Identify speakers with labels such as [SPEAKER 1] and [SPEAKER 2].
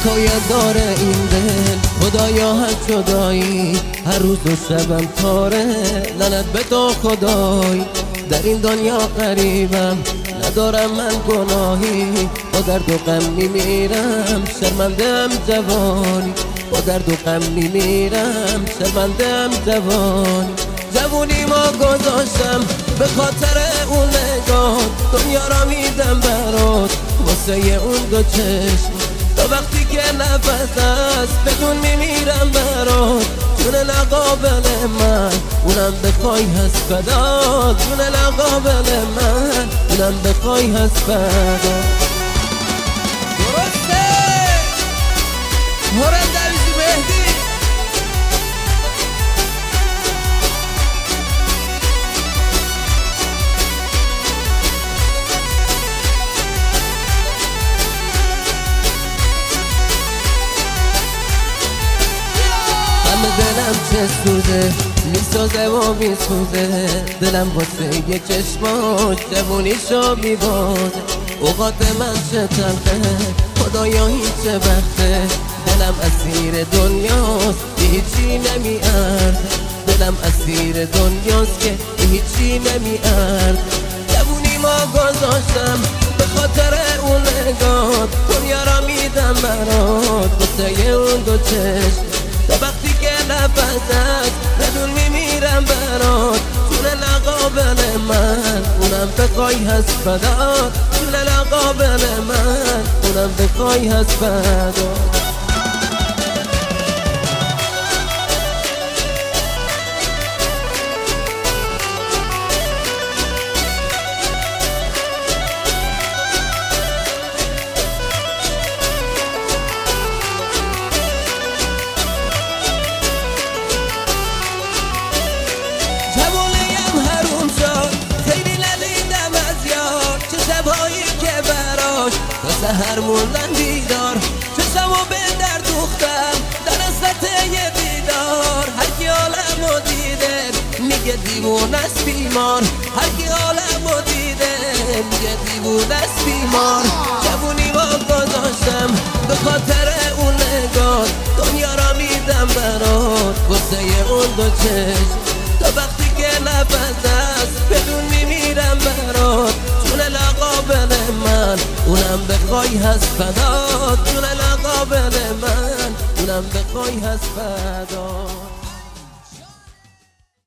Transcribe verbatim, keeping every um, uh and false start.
[SPEAKER 1] حکایت داره این دل، خدایا هر جدایی هر روز و شبم تاره. لعنت به تو خدای، در این دنیا غریبم، ندارم من گناهی، با درد و غم میمیرم، شرمنده‌ام جوانی، با درد و غم میمیرم، شرمنده‌ام جوانی. جوونی ما گذاشتم به خاطر اون نگاه، دنیا را میدم برات واسه اون دو چشم. تا وقتی که نفس است بدون میمیرم برات، جون نقابل من اونم بخوای هست فدا، جون نقابل من اونم بخوای هست فدا. درسته هورن دویزی مهدی. دلم چه سوزه میسازه و میسوزه، دلم واسه یه چشماش جوونیشو میبازه. اوقات من چه تلخه خدایا هیچ وقته، دلم اسیر دنیاست که هیچی نمیارد، دلم اسیر دنیاست که هیچی نمیارد. جوونی ما گذاشتم به خاطر اون نگاه، دنیا را میدم برات واسه اون دو چشم. تا وقتی که نفس است بدون میمیرم برات، جون نقابل من اونم بخوای هست فدا، جون نقابل من اونم بخوای هست فدا. تا سهر موندن بیدار، چشمو به در دوختم در حسرت یه دیدار. هرکی عالمو دیده میگه دیوونه است بیمار، هرکی عالمو دیده میگه دیوونه است بیمار. جوونی ما گذاشتم به خاطر اون نگاه، دنیا را میدم برات واسه اون دو چشم. تا وقتی که نفس است بدون میمیرم برات، جون نقابل من اونم بخوای هست فدا، جون نقابل من اونم بخوای هست فدا.